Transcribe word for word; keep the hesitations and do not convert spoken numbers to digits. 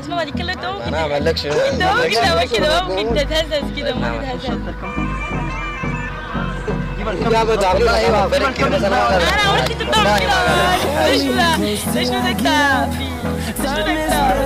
ماما دي كلها تو انا ما اقولكش كده اهو كده اهو كده اهو ممكن تتهزز كده ممكن تتهزز. يا ابو والله ايوه فرق كده مثلا انا قلت انت بتعمل كده. ليش لا ليش ده انت في ليش ده انت